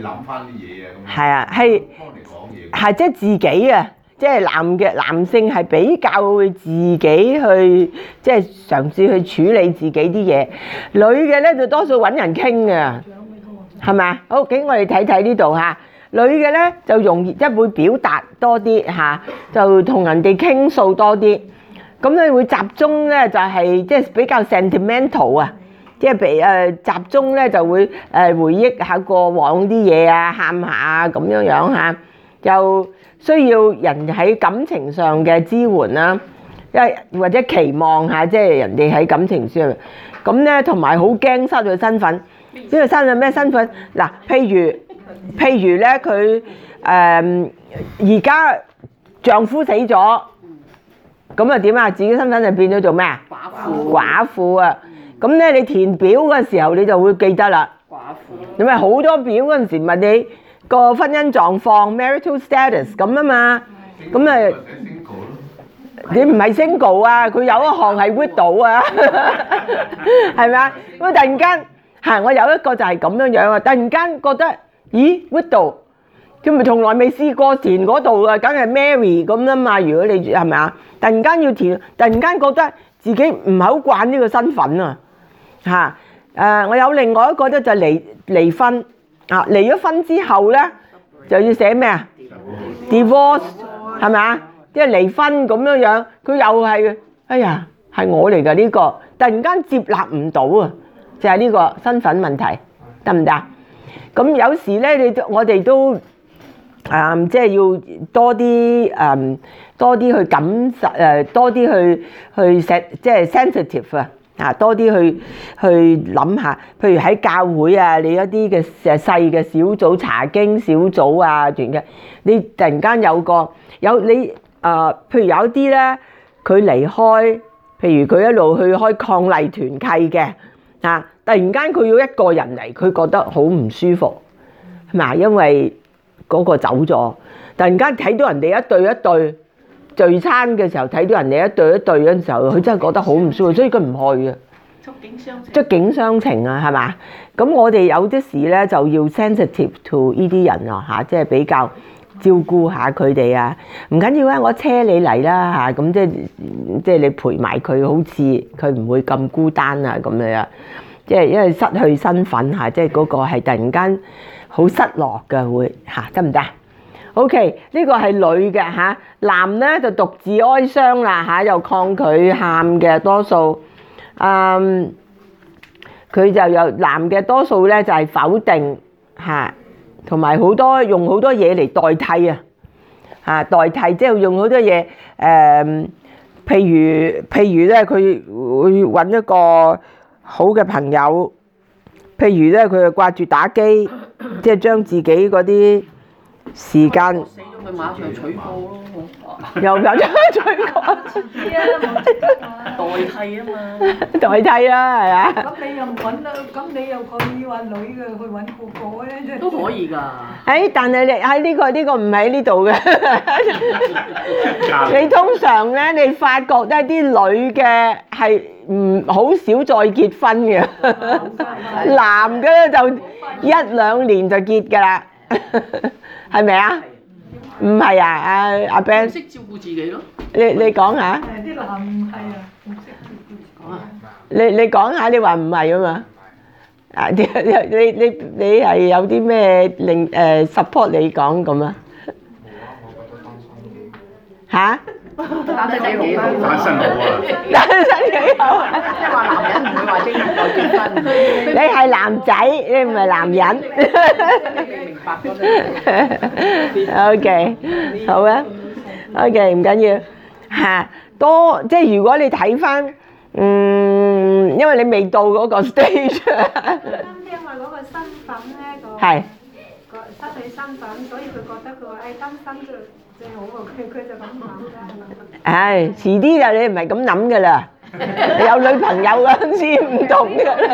諗翻啲嘢啊咁樣。 係啊，係幫你講嘢。 係即係自己啊，即係男性係比較會自己去即係嘗試去處理自己啲嘢，女嘅咧就多數揾人傾嘅，係咪啊？好，咁我哋睇睇呢度嚇。女嘅咧就容易即係會表達多啲嚇，就同人哋傾訴多啲。咁咧會集中咧就係即係比較 sentimental 啊，即係集中咧就會回憶下過往啲嘢啊，喊下啊咁樣樣嚇，就需要人喺感情上嘅支援啦，或者期望下即係人哋喺感情上。咁咧同埋好驚失去身份，呢個身份咩身份？嗱，譬如咧佢而家丈夫死咗，咁啊點啊？自己身份就變咗做咩啊？寡婦啊！咁咧你填表嗰時候你就會記得啦。寡婦。你咪好多表嗰陣時問你個婚姻狀況 marital status 咁啊嘛，咁啊你唔係 single 啊，佢有一項係 widow 啊，係咪啊？咁突然間係我有一個就係咁樣樣啊，突然間覺得咦 widow，佢咪從來未試過填嗰度啊，梗係 Mary 咁啦嘛。如果你係咪啊？突然間要填，突然間覺得自己唔係好慣呢個身份啊嚇。我有另外一個咧就離婚啊，離咗婚之後咧就要寫咩啊 ？divorce 係咪啊？即係離婚咁樣樣，佢又係哎呀係我嚟㗎呢個，突然間接納唔到啊，就係呢個身份問題，得唔得？咁有時咧，我哋都即係要多啲去感受多啲去即係 sensitive 啊，多啲去諗下，譬如喺教會啊，你一啲嘅細嘅小組查經小組啊，團嘅，你突然間譬如有啲咧，佢離開，譬如佢一路去開伉儷團契嘅啊，突然間佢要一個人嚟，佢覺得好唔舒服，係咪？因為嗰個走咗，突然間睇到人哋一對一對聚餐嘅時候，睇到人哋一對一對嗰陣時候，佢真係覺得好唔舒服，所以佢唔去嘅。觸景傷情啊，係嘛？咁我哋有啲事咧就要 sensitive to 呢啲人啊嚇，即係比較照顧下佢哋啊。唔緊要啊，我車你嚟啦嚇，咁即係你陪埋佢，好似佢唔會咁孤單啊咁樣。即係因為失去身份嚇，即係嗰個係突然間好失落嘅會嚇，得唔得？OK，呢個係女嘅嚇，男咧就獨自哀傷啦嚇，又抗拒喊嘅多數。佢就有男嘅多數咧就係否定嚇，同埋用好多嘢嚟代替啊嚇，代替即係用好多嘢譬如咧佢會揾一個好嘅朋友，譬如咧佢就掛住打機，即係將自己嗰啲時間死咗咪馬上取貨咯， 又有咗取貨， 代替啊嘛， 代替啦係啊。 咁你又唔揾啦，咁你又佢話女嘅去揾個個咧， 都可以㗎。 但係你喺呢個唔喺呢度嘅。你通常咧，你發覺咧啲女嘅係好少再結婚嘅，男嘅咧就1-2年就結㗎啦，係咪啊？唔係啊，阿 Ben 識照顧自己咯。 你講下。 啲男係啊，唔識照顧自己。 你講下，你話唔係啊嘛？啊，你係有啲咩令support 你講咁啊？嚇？ 單身幾好啊！ 單身好啊！ 單身幾好啊！ 即係話男人唔會話即刻就結婚。 你係男仔，你唔係男人。 你明白咗 OK， 好啊。OK， 唔緊要嚇。即係如果你睇翻，因為你未到嗰個 stage。 因為嗰個身份咧係失去身份，所以佢覺得佢話單身最好喎，佢就咁諗啦。 唉，遲啲就你唔係咁諗噶啦，你有女朋友嗰陣時唔同噶啦。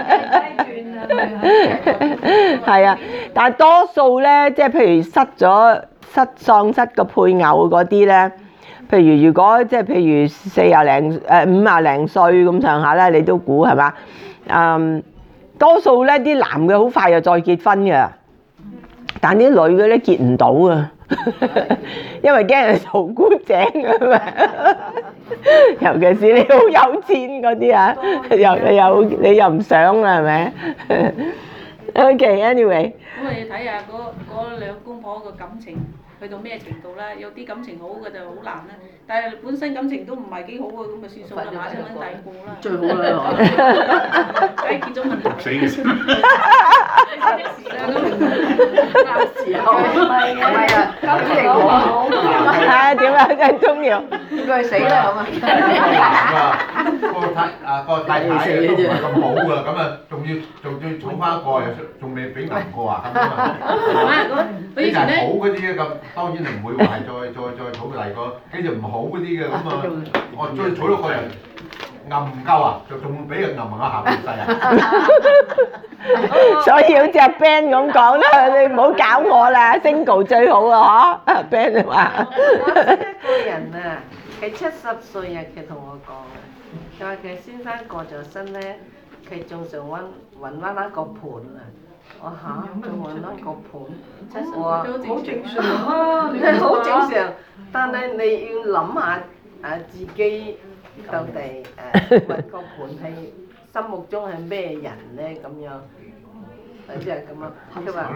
係啊，但係多數咧，即係譬如喪失個配偶嗰啲咧，譬如果即係譬如50零歲咁上下咧，你都估係嘛？多數咧啲男嘅好快就再結婚嘅。 但啲女嘅咧結唔到啊，因為驚人嘈姑井啊嘛。尤其是你好有錢嗰啲啊，你又唔想啦，係咪？OK，anyway。 咁我要睇下嗰兩公婆個感情去到咩程度啦。有啲感情好嘅就好難啦，但係本身感情都唔係幾好嘅，咁咪算數啦，馬上揾第二個啦。 最好啦， 梗係結咗問題。 死嘅事。 啱時候，唔係啊，感情好， 係點啊？真係中意。 佢死啦咁啊！ 個太太都唔係咁好㗎，咁啊仲要儲翻一個，又仲未俾銀過啊咁啊！ 佢以前咧， 好嗰啲嘅咁，當然唔會話係再儲第二個，跟住唔好嗰啲嘅咁啊，我再儲多個人揞唔夠啊，仲俾佢揞我下半世啊！ 所以好似阿 Ben 咁講啦，你唔好搞我啦 ，single 最好啊，嗬？阿 Ben 話。 我識一個人啊，佢70歲啊，佢同我講啊，佢話佢先生過咗身咧，佢仲想揾翻一個伴啊。我嚇，仲揾翻個伴，我話好正常啊， 好正常，但係你要諗下自己到底揾個伴係心目中係咩人咧咁樣。即係咁啊！佢話：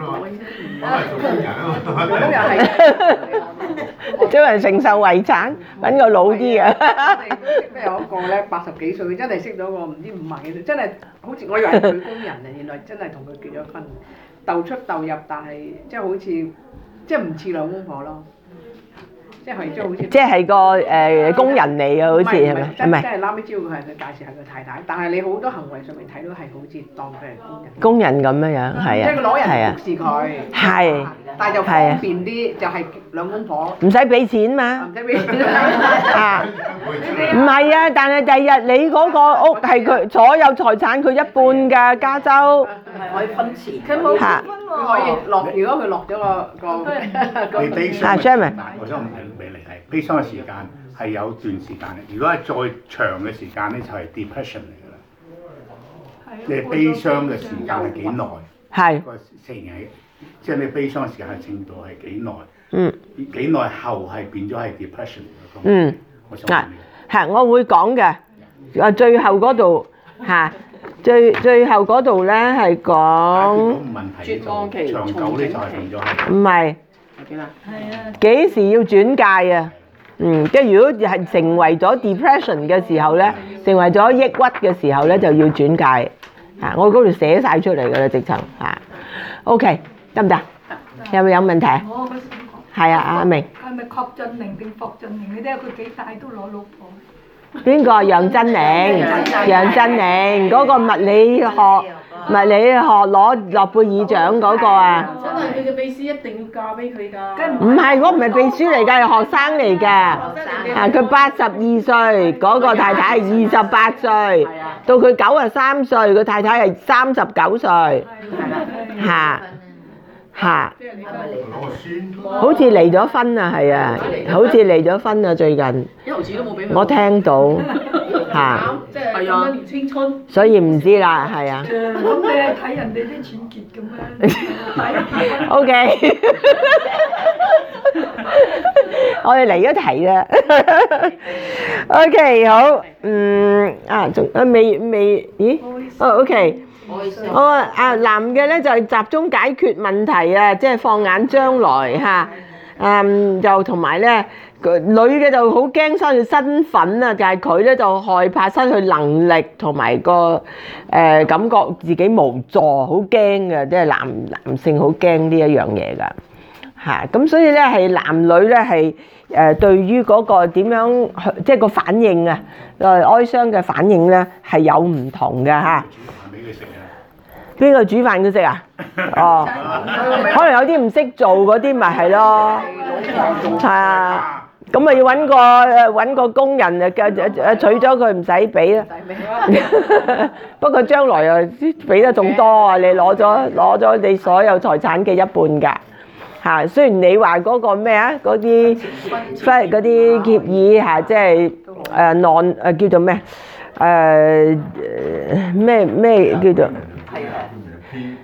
咁又係， 將人承受遺產，揾個老啲嘅。 咩有一個咧80幾歲，佢真係識咗個唔知50幾歲，真係好似我以為係佢工人啊，原來真係同佢結咗婚，鬥出鬥入，但係即係好似即係唔似兩公婆咯。即係好似， 即係個工人嚟嘅，好似係咪？ 真係拉尾知道佢係佢介紹係佢太太，但係你好多行為上面睇到係好似當佢係工人。 工人咁樣樣，係啊， 即係佢攞人服侍佢， 係， 但係就方便啲，就係兩公婆。 唔使俾錢嘛。 唔使俾錢啊，唔係啊，但係第日你嗰個屋係佢所有財產佢一半㗎，加州。 係可以分錢。 佢冇嚇結婚佢可以喎。 落，如果佢落咗個你悲傷啊嘅時 Sherman 間，我想唔係俾你係悲傷嘅時間係有段時間嘅。如果係再長嘅時間咧，就係 depression 嚟㗎啦。你悲傷嘅時間係幾耐？ 係。 個成日即係你悲傷嘅時間係程度係幾耐？ 嗯。 幾耐後係變咗係 depression 嚟㗎？ 嗯。 我想嗱問你。 係，我會講嘅。最後嗰度嚇，最後嗰度咧係解決到講問題就長久咧就係變咗係。 唔係邊啊？ 幾時要轉介啊？即係如果係成為咗 depression 嘅時候咧，成為咗抑鬱嘅時候咧，就要轉介。我嗰度寫晒出嚟㗎啦，直情嚇。OK，得唔得？有冇問題？ 我嗰時講。 係啊，阿明。 係咪郭俊玲定霍俊玲？你睇下佢幾大都攞老婆。 邊個？楊振寧，楊振寧嗰個物理學攞諾貝爾獎嗰個啊？ 真係佢嘅秘書一定要嫁俾佢㗎。 唔係，我唔係秘書嚟㗎，係學生嚟㗎。啊，佢82歲，嗰個太太係28歲，到佢93歲，佢太太係39歲。嚇嚇， 攞個孫。 好似離咗婚啊，係啊，好似離咗婚啊，最近。 一毫子都冇俾佢。 我聽到嚇， 即係咁多年青春。 所以唔知啦，係啊。 咁你係睇人哋啲錢結咁樣。 OK，我哋離咗題啦。OK，好，仲未，咦？OK。男嘅咧就係集中解決問題啊，即係放眼將來嚇。就同埋咧，女嘅就好驚失去身份啊，但係佢咧就害怕失去能力同埋個感覺自己無助，好驚嘅，即係男性好驚呢一樣嘢㗎嚇。咁所以咧係男女咧係對於嗰個點樣即係個反應啊，哀傷嘅反應咧係有唔同嘅嚇。邊個煮飯佢食啊？哦，可能有啲唔識做嗰啲咪係咯，係啊，咁咪要揾個工人啊，娶咗佢唔使俾啦。不過將來又俾得仲多啊！你攞咗你所有財產嘅一半㗎嚇。雖然你話嗰個咩啊，嗰啲協議嚇，即係叫做咩咩叫做？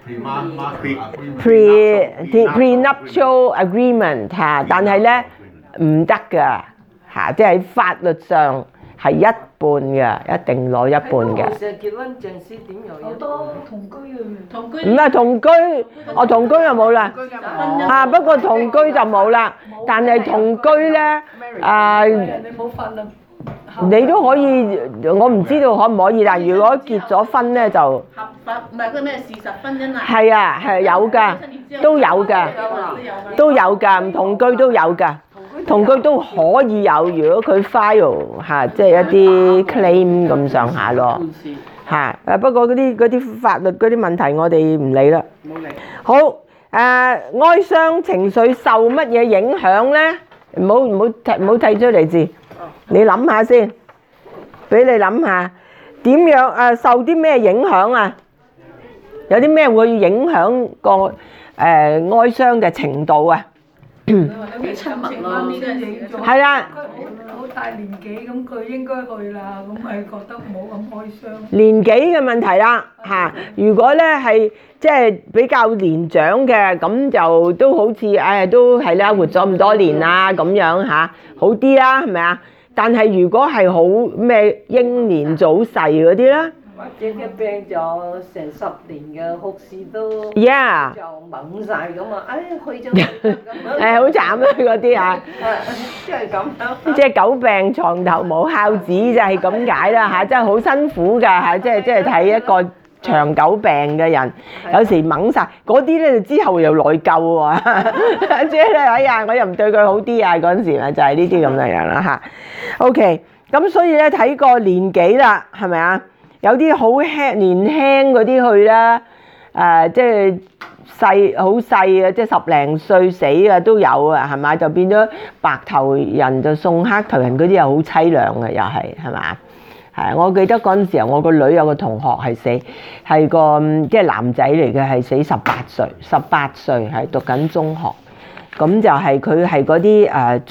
prenuptial agreement 嚇，但係咧唔得㗎嚇，即係喺法律上係一半嘅，一定攞一半嘅。 成日結婚證書點有好多同居嘅， 同居唔係同居，我同居就冇啦。啊，不過同居就冇啦，但係同居咧，啊， 你冇法律。 你都可以，我唔知道可唔可以，但係如果結咗婚咧就合法，唔係嗰咩事實婚姻啊？ 係啊，係有㗎，都有㗎，都有㗎，唔同居都有㗎，同居都可以有，如果佢 file 嚇，即係一啲 claim 咁上下咯嚇。不過嗰啲法律嗰啲問題我哋唔理啦。好，哀傷情緒受乜嘢影響咧？唔好睇出嚟字。你諗下先，俾你諗下點樣受啲咩影響啊？有啲咩會影響個哀傷嘅程度啊？ 有啲親情方面嘅影響。 係啦。 佢好大年紀咁，佢應該去啦，咁咪覺得冇咁哀傷。 年紀嘅問題啦嚇，如果咧係即係比較年長嘅，咁就都好似都係啦，活咗咁多年啦咁樣嚇，好啲啦，係咪啊？但係如果係好咩英年早逝嗰啲咧， 或者佢病咗成10年嘅護士都就懵晒咁啊！去咗咁好慘啊嗰啲啊！ 即係咁樣， 即係久病床頭無孝子就係咁解啦嚇，真係好辛苦㗎嚇，即係睇一個長久病嘅人，有時懵晒嗰啲咧，之後又內疚喎，即係哎呀，我又唔對佢好啲啊，嗰陣時咪就係呢啲咁嘅樣啦嚇。OK，咁所以咧睇個年紀啦，係咪啊？有啲好年輕嗰啲去啦，即係好細啊，即係10零歲死啊都有啊，係咪？就變咗白頭人就送黑頭人嗰啲又好凄涼嘅，又係嘛？係，我記得嗰陣時候，我個女有個同學係死，係個即係男仔嚟嘅，係死18歲係讀緊中學，咁就係佢係嗰啲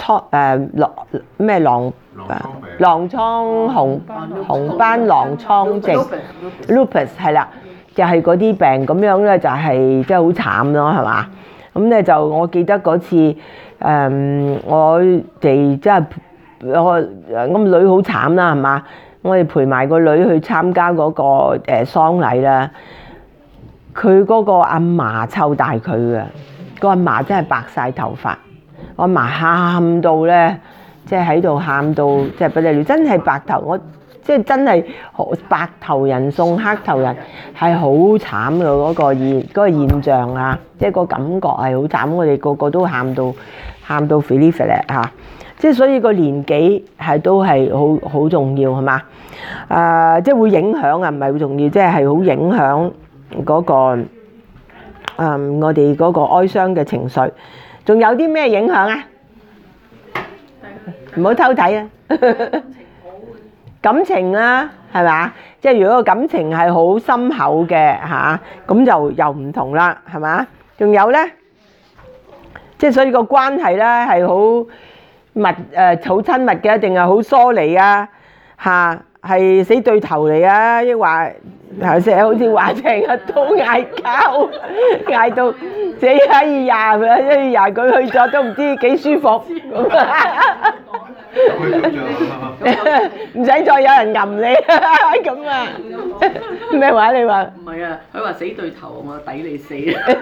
狼瘡紅斑狼瘡症 lupus 係啦，就係嗰啲病咁樣咧，就係即係好慘咯，係嘛？咁咧就我記得嗰次我哋即係我女好慘啦，係嘛？我哋陪埋個女去參加嗰個喪禮啦，佢嗰個阿嫲湊大佢嘅，個阿嫲真係白晒頭髮，我阿嫲喊到咧，即係喺度喊到即係不得了，真係白頭，我即係真係白頭人送黑頭人，係好慘嘅嗰個現象啊！即係個感覺係好慘，我哋個個都喊到肥哩肥咧嚇。即係所以個年紀係都係好重要係嘛？即係會影響啊，唔係好重要，即係好影響嗰個我哋嗰個哀傷嘅情緒。仲有啲咩影響啊？唔好偷睇啊！感情啦，係嘛？即係如果個感情係好深厚嘅嚇，咁就又唔同啦，係嘛？仲有咧，即係所以個關係咧係好好親密嘅，定係好疏離啊？嚇，係死對頭嚟啊！抑或頭先好似話成日都嗌交，嗌到死可以廿佢去咗都唔知幾舒服咁啊！唔使再有人揞你咁啊！咩話你話？ 唔係啊，佢話死對頭，我抵你死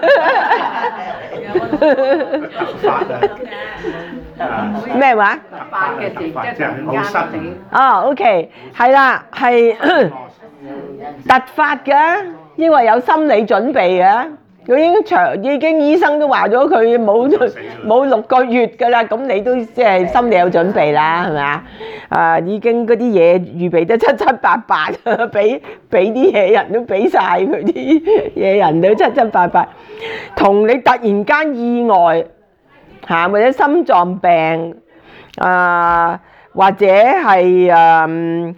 咩話？ 發嘅字即係突然間死。 哦，OK，係啦，係突發嘅，因為有心理準備嘅。佢已經醫生都話咗佢冇6個月㗎啦，咁你都即係心理有準備啦，係咪啊？已經嗰啲嘢預備得七七八八，俾啲嘢人都俾晒佢啲嘢人都七七八八，同你突然間意外嚇，或者心臟病或者係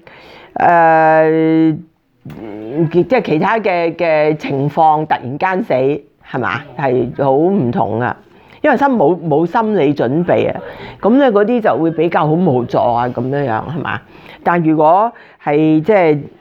即係其他嘅情況突然間死係嘛，係好唔同噶，因為冇心理準備啊，咁咧嗰啲就會比較好無助啊咁樣樣係嘛。但如果係即係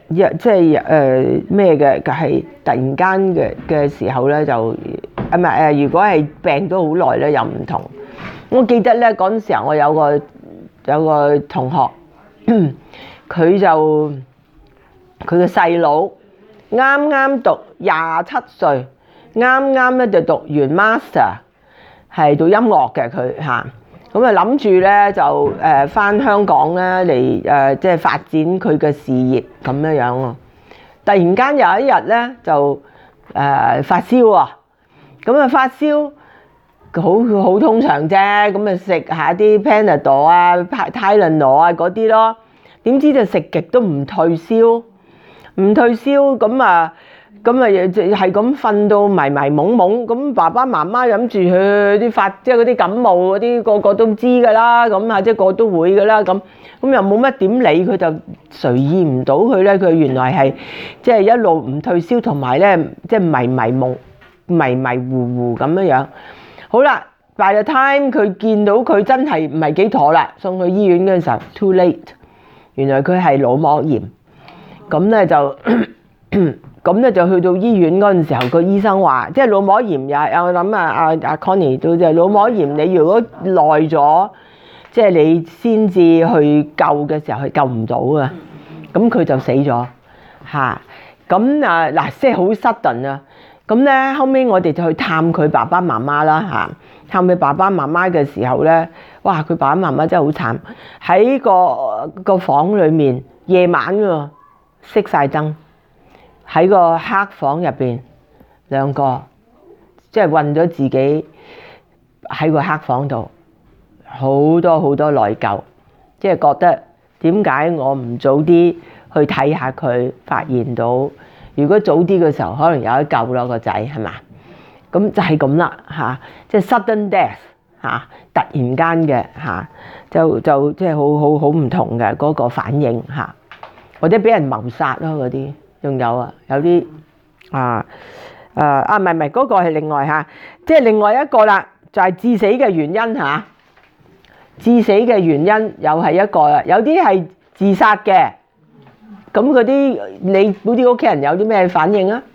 即係咩嘅，係突然間嘅時候咧就唔係如果係病咗好耐咧又唔同。我記得咧嗰陣時候我有個同學，佢嘅細佬啱啱讀27歲，啱啱咧就讀完 master， 係讀音樂嘅佢嚇。咁啊諗住咧就返香港咧嚟即係發展佢嘅事業咁樣樣喎。突然間有一日咧就發燒喎，咁啊發燒好通常啫，咁啊食下啲 Panadol 啊、Tylenol 啊嗰啲咯。點知就食極都唔退燒，咁啊係咁瞓到迷迷懵懵，咁爸爸媽媽諗住佢啲即係嗰啲感冒嗰啲個個都知㗎啦，咁啊即係個個都會㗎啦，咁又冇乜點理佢，就隨意唔到佢咧。佢原來係即係一路唔退燒，同埋咧即係迷迷糊糊咁樣樣。好啦，by the time佢見到佢真係唔係幾妥啦，送去醫院嗰陣時候 too late， 原來佢係腦膜炎。咁咧就去到醫院嗰陣時候，個醫生話，即係腦膜炎又係我諗阿 Connie 都即係腦膜炎，你如果耐咗，即係你先至去救嘅時候係救唔到啊。咁佢就死咗嚇。咁嗱，即係好 sudden 啊。咁咧後尾我哋就去探佢爸爸媽媽啦嚇。探佢爸爸媽媽嘅時候咧，哇！佢爸爸媽媽真係好慘，喺個房裏面夜晚喎，熄晒燈，喺個黑房入邊兩個，即係困咗自己喺個黑房度，好多內疚，即係覺得點解我唔早啲去睇下佢，發現到如果早啲嘅時候可能有得救咯個仔係嘛？咁就係咁啦嚇，即係 sudden death 嚇，突然間嘅嚇，就即係好唔同嘅嗰個反應嚇，或者俾人謀殺咯嗰啲，仲有啲唔係嗰個係另外嚇，即係另外一個啦，就係致死嘅原因嚇，致死嘅原因又係一個啦，有啲係自殺嘅，咁嗰啲你嗰啲屋企人有啲咩反應啊？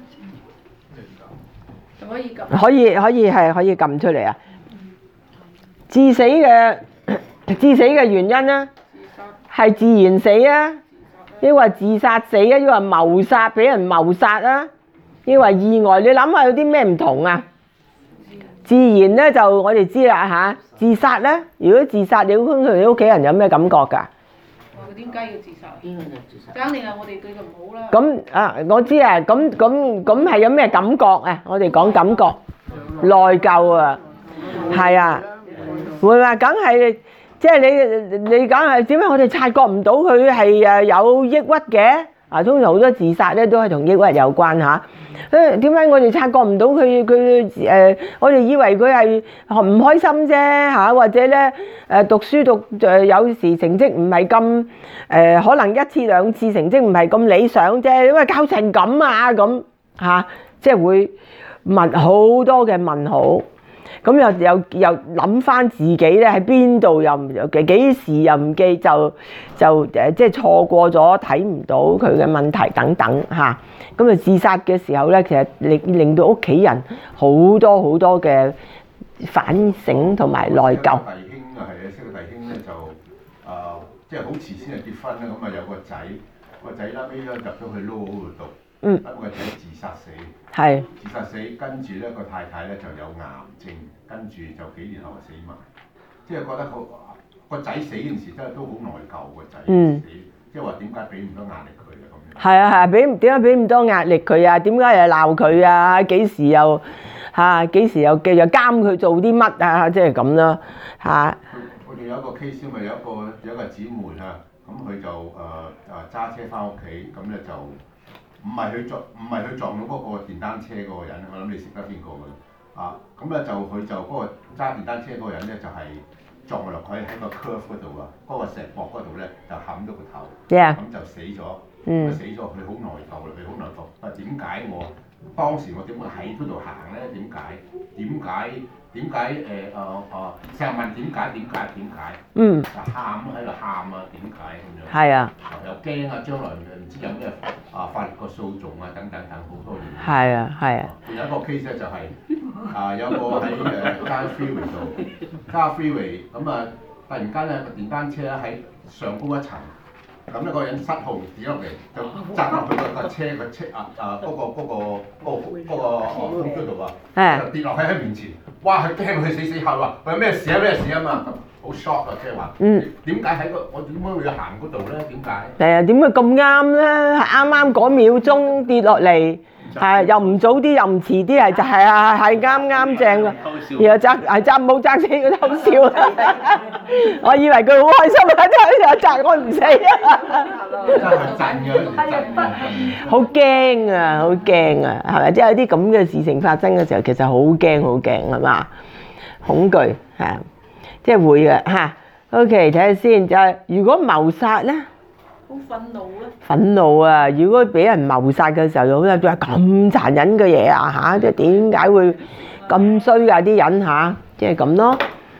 可以撳出嚟啊！致死嘅原因咧，係自然死啊，抑或自殺死啊，抑或謀殺俾人謀殺啊，抑或意外？你諗下有啲咩唔同啊？自然咧就我哋知啦嚇，自殺咧，如果自殺，你通常你屋企人有咩感覺㗎？ 點解要自殺？肯定係我哋對佢唔好啦。 咁我知啊，咁係有咩感覺啊？我哋講感覺，內疚啊，係啊，會話梗係，即係你梗係點解我哋察覺唔到佢係有抑鬱嘅？通常好多自殺咧都係同抑鬱有關嚇。點解我哋察覺唔到佢我哋以為佢係唔開心啫嚇，或者咧讀書有時成績唔係咁可能1次2次成績唔係咁理想啫，因為教成咁啊咁嚇，即係會問好多嘅問號。咁又諗翻自己咧喺邊度又幾時又唔記就即係錯過咗睇唔到佢嘅問題等等嚇。咁啊自殺嘅時候咧，其實令到屋企人好多嘅反省同埋內疚。 弟兄啊，係啊，識個弟兄咧就即係好遲先係結婚啦，咁啊有個仔啦尾咧入咗去 law 嗰度讀，不過個仔自殺死。係自殺死，跟住咧個太太咧就有癌症，跟住就幾年後就死埋，即係覺得個仔死嗰陣時真係都好內疚個仔死，即係話點解俾唔多壓力佢啊咁樣？係啊，點解俾唔多壓力佢啊？點解又鬧佢啊？幾時又監佢做啲乜啊？即係咁啦嚇。我哋有一個 case 咪有一個姊妹啊，咁佢就揸車翻屋企，咁咧就。唔係佢撞到嗰個電單車嗰個人，我諗你識得邊個㗎啦？咁咧佢就嗰個揸電單車嗰個人咧就係撞落佢喺個 curve 嗰度啊，嗰個石壆嗰度咧就冚咗個頭，咁就死咗。死咗佢好內疚啦，佢好內疚。點解我當時我點會喺嗰度行咧？點點解成日問點解？ 嗯。 喊喺度喊啊，點解咁樣？ 係啊。 又驚啊，將來唔知有咩法律個訴訟啊，等好多嘢。 係啊，係啊。 仲有一個 case 咧，就係有個喺Kyle Freeway 度，Kyle Freeway 咁啊，突然間咧個電單車咧喺上高一層。咁呢個人失控跌落嚟，就砸落去個車嗰個風車度啊，就跌落喺面前。哇！佢驚佢死下話：喂，咩事啊嘛？好 shock 啊！即係話，點解我點解會行嗰度咧？點解？係啊，點解咁啱咧？啱嗰秒鐘跌落嚟，係又唔早啲又唔遲啲，係啱正㗎。然後冇砸死佢偷笑，我以為佢好開心啊！砸我唔死啊！真係震嘅，好驚啊！係咪？即係有啲咁嘅事情發生嘅時候，其實好驚係嘛？恐懼係啊，即係會嘅嚇。OK，睇下先，就係如果謀殺咧， 好憤怒咧。 憤怒啊！如果俾人謀殺嘅時候，又好似話咁殘忍嘅嘢啊嚇，即係點解會咁衰啊啲人嚇？即係咁咯。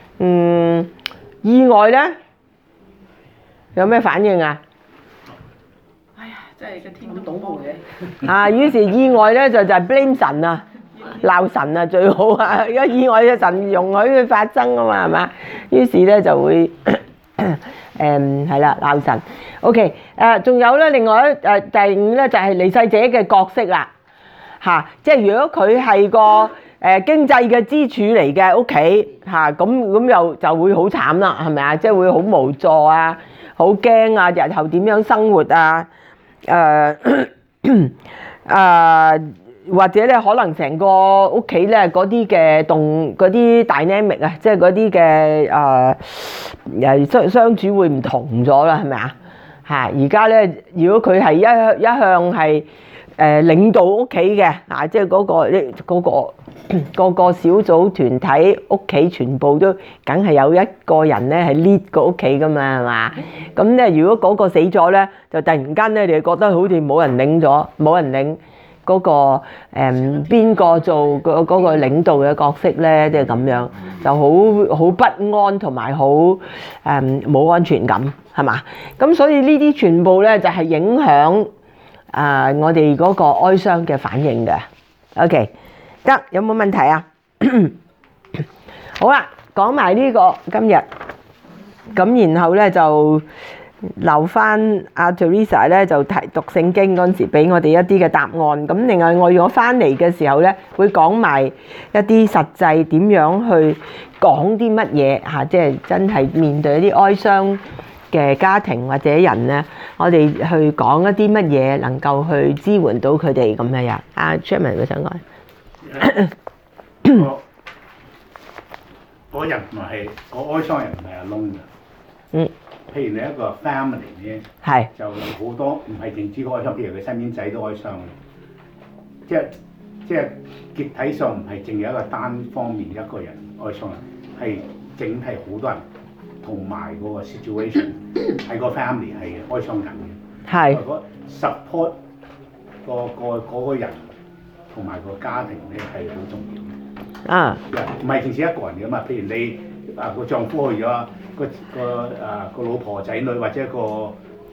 意外咧有咩反應啊？ 哎呀，真係個天都倒霉嘅。 啊，於是意外咧就係 blame 神啊，鬧神啊最好啊！如果意外嘅神容許佢發生啊嘛，係嘛？於是咧就會係啦鬧神。OK， 仲有咧另外第五咧就係離世者嘅角色啦嚇，即係如果佢係個經濟嘅支柱嚟嘅屋企嚇，咁又就會好慘啦，係咪啊？即係會好無助啊，好驚啊，日後點樣生活啊？或者咧可能成個屋企咧嗰啲嘅嗰啲 dynamic 啊，即係嗰啲嘅相處會唔同咗啦，係咪啊？嚇！而家咧，如果佢係一向係領導屋企嘅啊，即係嗰個小組團體屋企全部都梗係有一個人咧係 lead 個屋企噶嘛，係嘛？咁咧如果嗰個死咗咧，就突然間咧你覺得好似冇人領嗰個邊個做嗰個領導嘅角色咧，即係咁樣就好不安同埋好冇安全感，係嘛？咁所以呢啲全部咧就係影響我哋嗰個哀傷嘅反應嘅。OK， 得有冇問題啊？好啦，講埋呢個今日，咁然後咧就留翻阿 Teresa 咧就讀聖經嗰陣時俾我哋一啲嘅答案。咁另外我如果翻嚟嘅時候咧，會講埋一啲實際點樣去講啲乜嘢嚇，即係真係面對一啲哀傷嘅家庭或者人咧，我哋去講一啲乜嘢能夠去支援到佢哋咁樣樣。阿 Chairman 會想講， 嗰人唔係個哀傷人唔係 alone 嘅。譬如你一個 family 咧，就好多唔係淨止哀傷，譬如佢身邊仔都哀傷嘅，即係結體上唔係淨有一個單方面一個人哀傷啊，係整體好多人同埋嗰個 situation 喺個 family 係哀傷緊嘅。係。如果 support 個人同埋個家庭咧係好重要嘅。啊。唔係淨止一個人嘅嘛，譬如你個丈夫去咗。個老婆仔女或者個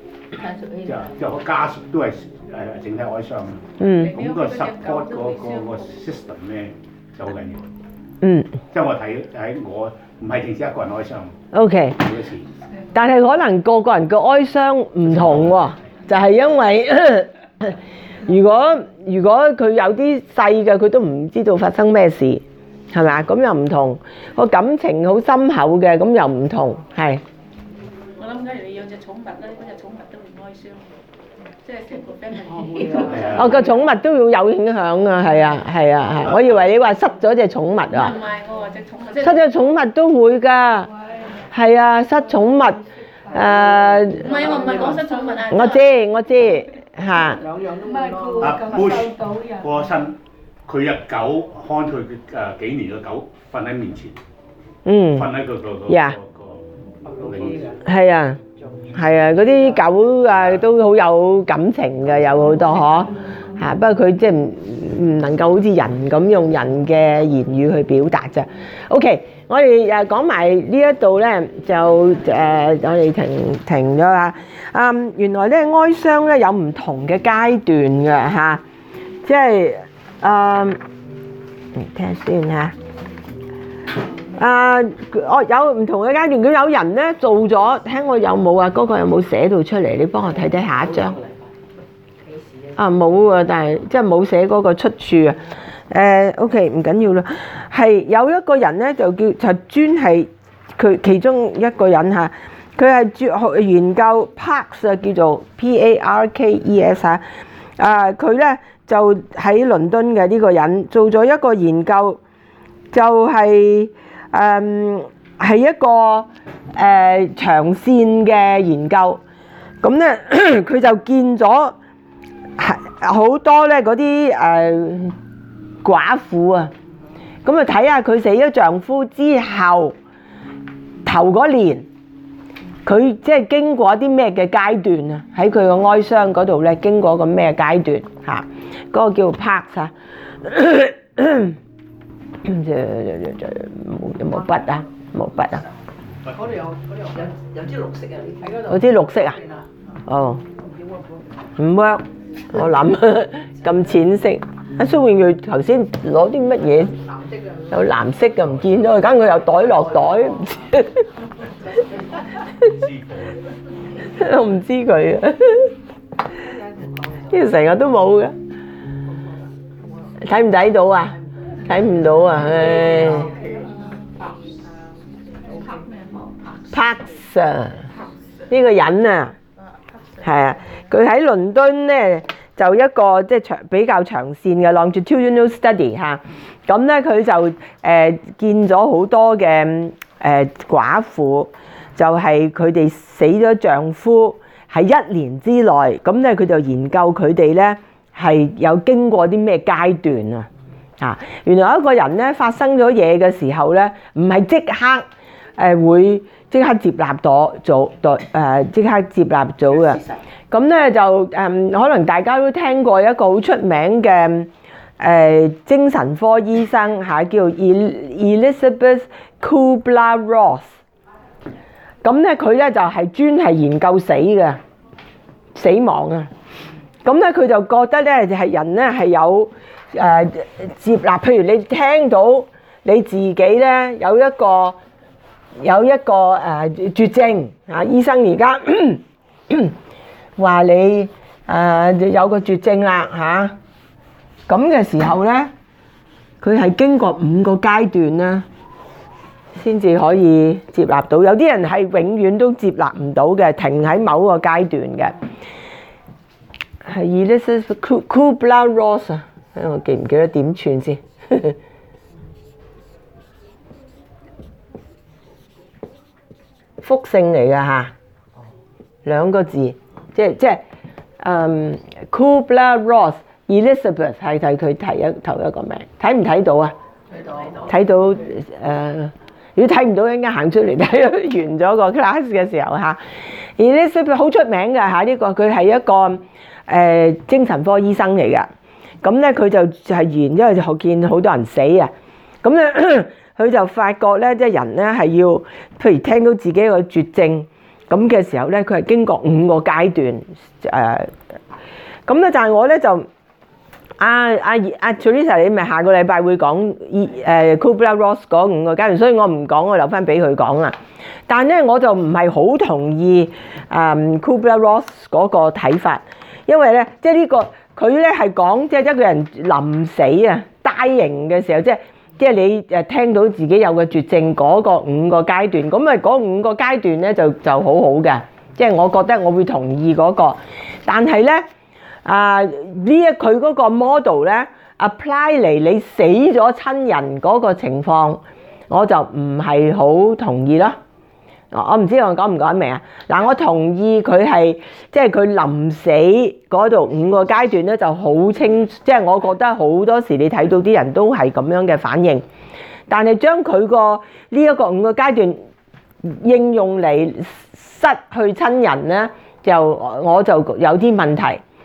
家屬都係整體哀傷嘅。咁個 support 個 system 咧就好緊要。即係我睇我唔係淨止一個人哀傷。OK。但係可能個人嘅哀傷唔同喎，就係因為如果佢有啲細嘅，佢都唔知道發生咩事。係咪啊？咁又唔同，個感情好深厚嘅，咁又唔同，係。 我諗假如你養隻寵物咧，嗰隻寵物都會哀傷，即係成個 family。哦，個寵物都要有影響啊，係啊，我以為你話失咗隻寵物啊。唔係，我話隻寵物。失隻寵物都會㗎，係啊，失寵物唔係，我唔係講失寵物啊。我知嚇。兩樣都冇咯。啊，Bush過身。佢隻狗看佢幾年嘅狗瞓喺面前，瞓喺個係啊，嗰啲狗都好有感情嘅，有好多嗬， 嚇，不過佢即係唔能夠好似人咁用人嘅言語去表達啫。OK，我哋講埋呢一度咧，就我哋停咗啦。原來咧哀傷咧有唔同嘅階段嘅嚇，即係聽下先嚇。我有唔同嘅階段，佢有人咧做咗，聽我有冇啊？嗰個有冇寫到出嚟？你幫我睇睇下一張。冇啊，但係即係冇寫嗰個出處啊。OK， 唔緊要啦。係有一個人咧就專係佢其中一個人嚇，佢係研究 Parks 啊，叫做 Parkes 啊。佢咧就喺倫敦嘅呢個人做咗一個研究，就係係一個長線嘅研究。咁咧佢就見咗好多咧嗰啲寡婦啊，咁啊睇下佢死咗丈夫之後頭嗰年，佢即係經過啲咩嘅階段啊？喺佢個哀傷嗰度咧，經過個咩階段嚇？嗰個叫 Parks 啊，有冇筆啊？冇筆啊？ 嗰度有啲綠色啊，你睇嗰度。 有啲綠色啊？哦，唔 work。我諗咁淺色，阿蘇永佢頭先攞啲乜嘢？有藍色嘅唔見咗，梗佢又袋落袋，我唔知佢啊，呢個成日都冇嘅，睇唔睇到啊？睇唔到啊！唉 ，Parks 啊，呢個人啊，係啊。佢喺倫敦咧就一個即係比較長線嘅 longitudinal study 嚇，咁咧佢就見咗好多嘅寡婦，就係佢哋死咗丈夫喺1年之內，咁咧佢就研究佢哋咧係有經過啲咩階段啊？啊，原來一個人咧發生咗嘢嘅時候咧，唔係即刻會即刻接納即刻接納咗嘅。咁咧就可能大家都聽過一個好出名嘅精神科醫生嚇，叫 Elizabeth Kubler-Ross。咁咧佢咧就係專係研究死亡啊。咁咧佢就覺得咧就係人咧係有接納，譬如你聽到你自己咧有一個絕症啊，醫生而家話你有個絕症啦嚇，咁嘅時候咧，佢係經過5個階段啦，先至可以接納到。有啲人係永遠都接納唔到嘅，停喺某個階段嘅。係 Elizabeth Kubler-Ross 啊，我記唔記得點串先？複姓嚟㗎嚇，2個字。即係Kubler-Ross Elizabeth 係佢頭一個名，睇唔睇到啊？睇到如果睇唔到，應該行出嚟睇完咗個 class 嘅時候嚇。Elizabeth 好出名㗎嚇，呢個佢係一個精神科醫生嚟㗎。咁咧佢就係因為就見好多人死啊，咁咧佢就發覺咧，即係人咧係要，譬如聽到自己個絕症。咁嘅時候咧，佢係經過5個階段咁咧，但係我咧就Teresa， 你咪下個禮拜會講Kubler-Ross 嗰5個階段，所以我唔講，我留翻俾佢講啦。但係咧，我就唔係好同意Kubler-Ross 嗰個睇法，因為咧，即係呢個佢咧係講即係一個人臨死啊dying嘅時候，即係你聽到自己有個絕症嗰個5個階段，咁啊嗰5個階段咧就好好嘅，即係我覺得我會同意嗰個。但係咧佢嗰個 model 咧 apply 嚟你死咗親人嗰個情況，我就唔係好同意咯。我唔知我講唔講得明啊？嗱，我同意佢係即係佢臨死嗰度5個階段咧就好清，即係我覺得好多時你睇到啲人都係咁樣嘅反應，但係將佢個呢一個5個階段應用嚟失去親人咧，我就有啲問題。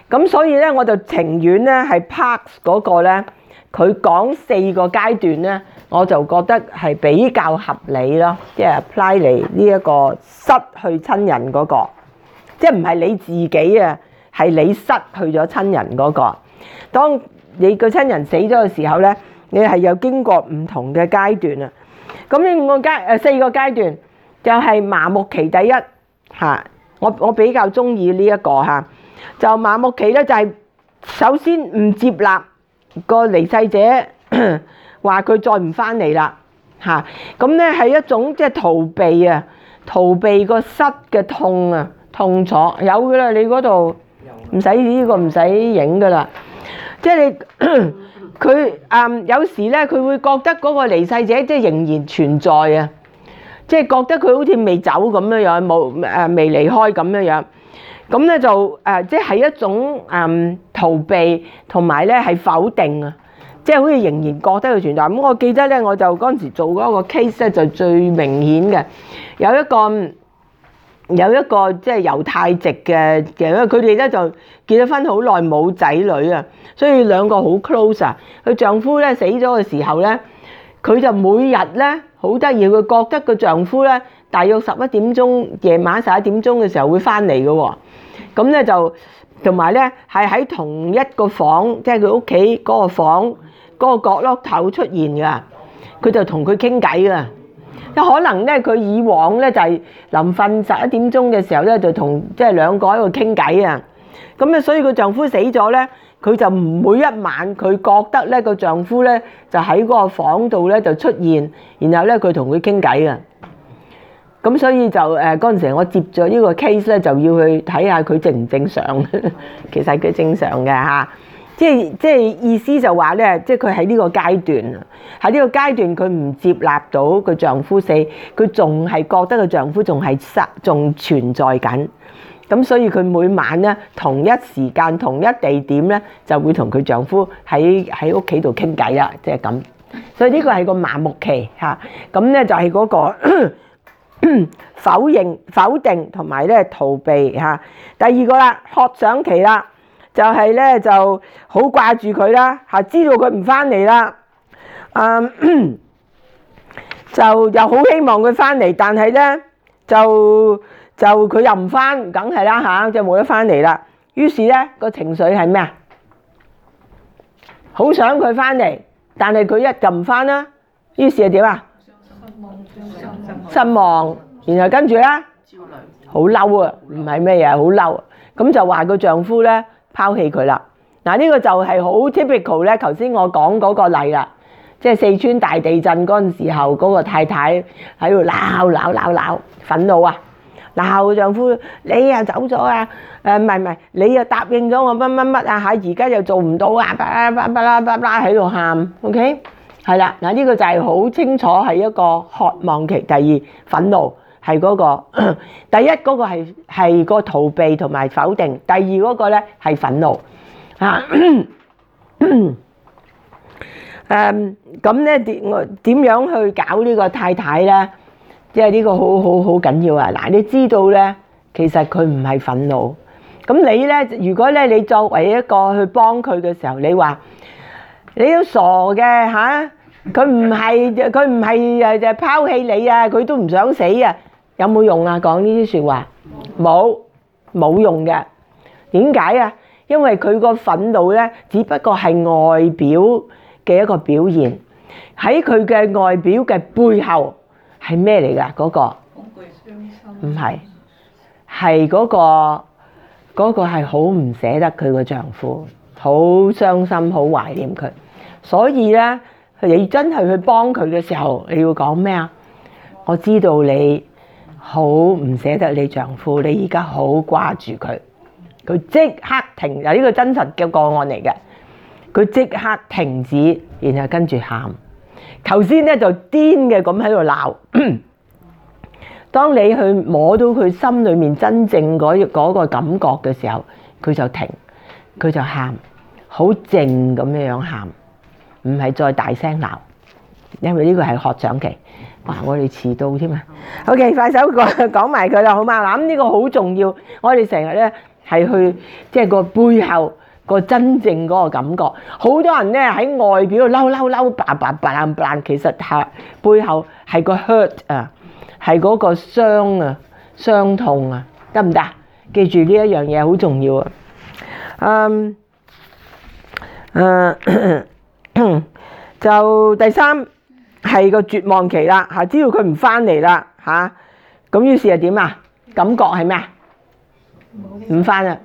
咁所以咧，我就情願咧係 Parks 嗰個咧，佢講4個階段咧，我就覺得係比較合理咯，即係 apply 嚟呢一個失去親人嗰個，即係唔係你自己啊，係你失去咗親人嗰個。當你個親人死咗嘅時候咧，你係有經過唔同嘅階段啊。咁呢4個階段就係麻木期第一嚇，我比較中意呢一個嚇。就麻木期咧，就係首先唔接納個離世者話佢再唔翻嚟啦嚇，咁咧係一種即係逃避啊，逃避個失嘅痛啊，痛楚有噶啦，你嗰度唔使呢個唔使影噶啦，即係你佢有時咧佢會覺得嗰個離世者即係仍然存在啊，即係覺得佢好似未走咁樣樣，冇未離開咁樣樣。咁咧就即係一種逃避同埋咧係否定啊，即係好似仍然覺得佢存在。咁我記得咧，我就嗰陣時做嗰個 case 咧就最明顯嘅，有一個即係猶太籍嘅，因為佢哋咧就結咗婚好耐冇仔女啊，所以兩個好 close 啊。佢丈夫咧死咗嘅時候咧，佢就每日咧好得意，佢覺得個丈夫咧大約11點鐘夜晚11點鐘嘅時候會翻嚟嘅喎。咁咧就同埋咧係喺同一個房，即係佢屋企嗰個房嗰個角落頭出現㗎，佢就同佢傾偈㗎。即可能咧佢以往咧就係臨瞓11點鐘嘅時候咧就同即係兩個喺度傾偈啊。咁咧所以個丈夫死咗咧，佢就每一晚佢覺得咧個丈夫咧就喺嗰個房度咧就出現，然後咧佢同佢傾偈啊。咁所以就嗰陣時我接咗呢個 case 咧，就要去睇下佢正唔正常。其實佢正常嘅嚇，即係意思就話咧，即係佢喺呢個階段，喺呢個階段佢唔接納到佢丈夫死，佢仲係覺得個丈夫仲存在緊。咁所以佢每晚咧同一時間同一地點咧就會同佢丈夫喺屋企度傾偈啦，即係咁。所以呢個係個麻木期嚇，咁咧就係嗰個。否定同埋咧逃避嚇。第二個啦，渴想期啦，就係咧就好掛住佢啦嚇，知道佢唔翻嚟啦，就又好希望佢翻嚟，但係咧就佢又唔翻，梗係啦嚇，就冇得翻嚟啦。於是咧個情緒係咩啊？好想佢翻嚟，但係佢就唔翻啦。於是係點啊？失望，然後跟住咧，好嬲啊，唔係咩嘢，好嬲，咁就話個丈夫咧拋棄佢啦。嗱，呢個就係好 typical 咧，頭先我講嗰個例啦，即係四川大地震嗰陣時候，嗰個太太喺度鬧，憤怒啊，鬧個丈夫，你又走咗啊？唔係，你又答應咗我乜啊嚇，而家又做唔到啊，巴拉喺度喊 ，OK？係啦，嗱呢個就係好清楚係一個渴望期。第二，憤怒係嗰個，第一嗰個係個逃避同埋否定，第二嗰個咧係憤怒嚇。咁咧點樣去搞呢個太太咧？即係呢個好緊要啊！嗱，你知道咧，其實佢唔係憤怒。咁你咧，如果咧你作為一個去幫佢嘅時候，你話你都傻嘅嚇。佢唔係就拋棄你啊！佢都唔想死啊！有冇用啊？講呢啲説話冇用嘅。點解啊？因為佢個憤怒咧，只不過係外表嘅一個表現。喺佢嘅外表嘅背後係咩嚟㗎？嗰個恐懼、傷心。唔係，係嗰個係好唔捨得佢個丈夫，好傷心，好懷念佢。所以咧。你真係去幫佢嘅時候，你要講咩啊？我知道你好唔捨得你丈夫，你而家好掛住佢。佢即刻停，呢個真實嘅個案嚟嘅。佢即刻停止，然後跟住喊。頭先咧就癲嘅咁喺度鬧。當你去摸到佢心裏面真正嗰個感覺嘅時候，佢就停，佢就喊，好靜咁樣喊。唔係再大聲鬧，因為呢個係渴想期。哇！我哋遲到添啊。OK， 快手講埋佢啦，好嘛？嗱，咁呢個好重要。我哋成日咧係去即係個背後個真正嗰個感覺。好多人咧喺外表嬲，扮，其實係背後係個 hurt 啊，係嗰個傷啊、傷痛啊，得唔得？記住呢一樣嘢好重要啊！就第三係個絕望期啦嚇，知道佢唔翻嚟啦嚇，咁於是係點啊？感覺係咩啊？唔翻啦，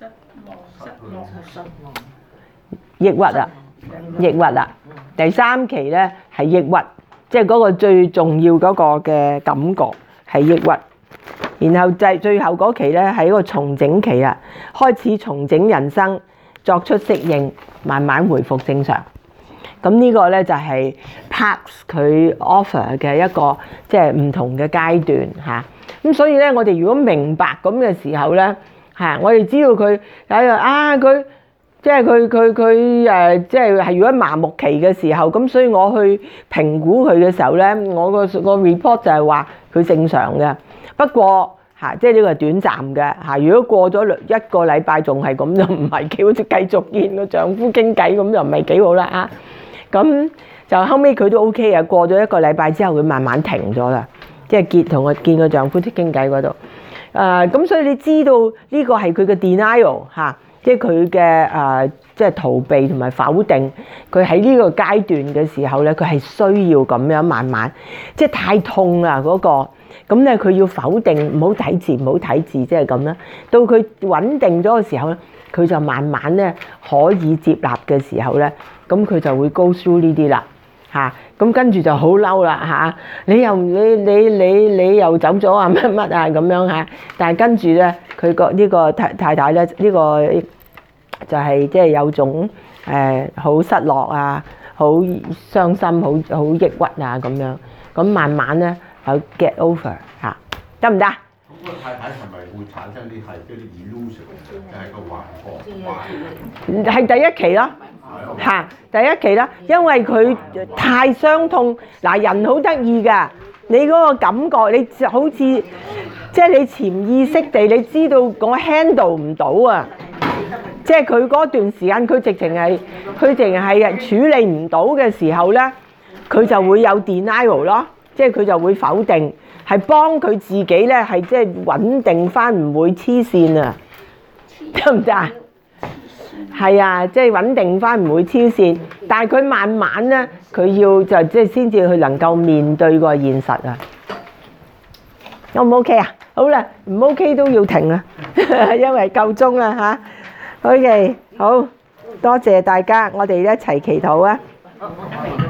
抑鬱啊！第三期咧係抑鬱，即係嗰個最重要嗰個嘅感覺係抑鬱。然後就最後嗰期咧係一個重整期啦，開始重整人生，作出適應，慢慢回復正常。咁呢個咧就係 Parks 佢 offer 嘅一個即係唔同嘅階段嚇。咁所以咧，我哋如果明白咁嘅時候咧嚇，我哋知道佢佢即係佢即係如果麻木期嘅時候，咁所以我去評估佢嘅時候咧，我個 report 就係話佢正常嘅。不過即係呢個係短暫嘅。如果過咗一個禮拜仲係咁，就唔係幾好，似繼續見個丈夫傾偈咁，就唔係幾好啦。咁就後尾佢都 OK 啊。過咗一個禮拜之後，佢慢慢停咗啦，即係同我見個丈夫傾偈嗰度。咁所以你知道呢個係佢嘅 denial 即係佢嘅即係逃避同埋否定。佢喺呢個階段嘅時候咧，佢係需要咁樣慢慢，即係太痛啊嗰個。咁咧佢要否定，唔好睇字，即係咁啦。到佢穩定咗嘅時候咧，佢就慢慢咧可以接納嘅時候咧，咁佢就會 go through 呢啲啦嚇。咁跟住就好嬲啦嚇，你又走咗啊乜啊咁樣嚇。但係跟住咧，佢個呢個太太咧，呢個就係即係有種好失落啊，好傷心，好抑鬱啊咁樣。咁慢慢咧。get over 得唔得？ 咁個太太係咪會產生啲係啲 illusion， 就係個幻覺？ 係第一期咯，第一期啦，因為佢太傷痛。嗱，人好得意㗎，你嗰個感覺，你好似即係你潛意識地，你知道我 handle 唔到啊！即係佢嗰段時間，佢直情係處理唔到嘅時候咧，佢就會有 denial 咯。即係佢就會否定，係幫佢自己咧，係即係穩定翻，唔會黐線啊，得唔得啊？係啊，即係穩定翻，唔會黐線。但係佢慢慢咧，佢要就即係先至去能夠面對個現實啊。O 唔 OK 啊？好啦，唔 OK 都要停啦，因為夠鐘啦嚇。OK，好多謝大家，我哋一齊祈禱啊！